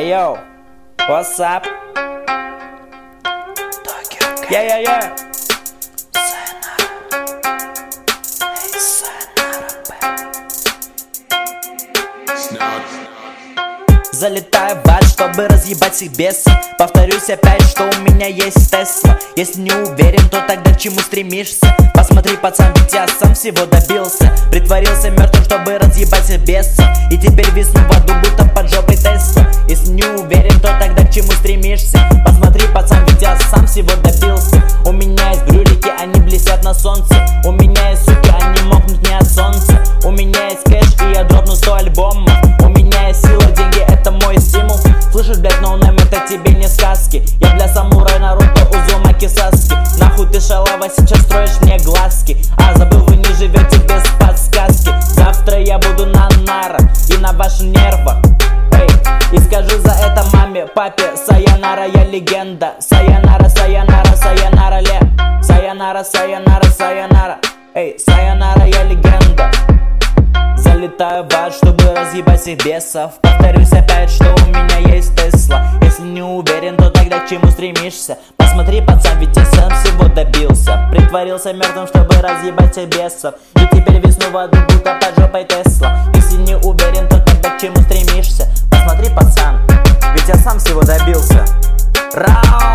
Hey yo, what's up? Yeah. Залетаю в ад, чтобы разъебать всех бесов. Повторюсь опять, что у меня есть Тесла. Если не уверен, то тогда к чему стремишься? Посмотри, пацан, ведь я сам всего добился. Притворился мертвым, чтобы разъебать всех бесов. И теперь висну в аду, будто под жопой Тесла. Если не уверен, то тогда к чему стремишься? Посмотри, пацан, ведь я сам всего добился. У меня есть брюлики, они блестят на солнце. У меня есть суки, они мокнут не от солнца. У меня есть кэш, и я дропну 100 альбомов. У меня есть сила, деньги, это мой стимул. Слышишь, блять, ноунейм, это тебе не сказки. Я бля самурай Наруто, Узумаки Саски. Нахуй ты шалава, сейчас строишь мне глазки. А забыл, вы не живете без подсказки. Завтра я буду на нарах и на ваших нервах. Эй, и скажу за это маме, папе, сайонара, я легенда. Сайонара, сайонара, сайонара, ле. Сайонара, сайонара, сайонара. Эй, сайонара, я легенда. Залетаю в ад, чтобы разъебать всех бесов. Повторюсь опять, что у меня есть Тесла. Если не уверен, то тогда к чему стремишься? Посмотри, пацан, ведь я сам всего добился. Притворился мертвым, чтобы разъебать всех бесов. И теперь весну в аду, будто под жопой Тесла. Если не уверен, то тогда к чему стремишься? Посмотри, пацан, ведь я сам всего добился. Раунд!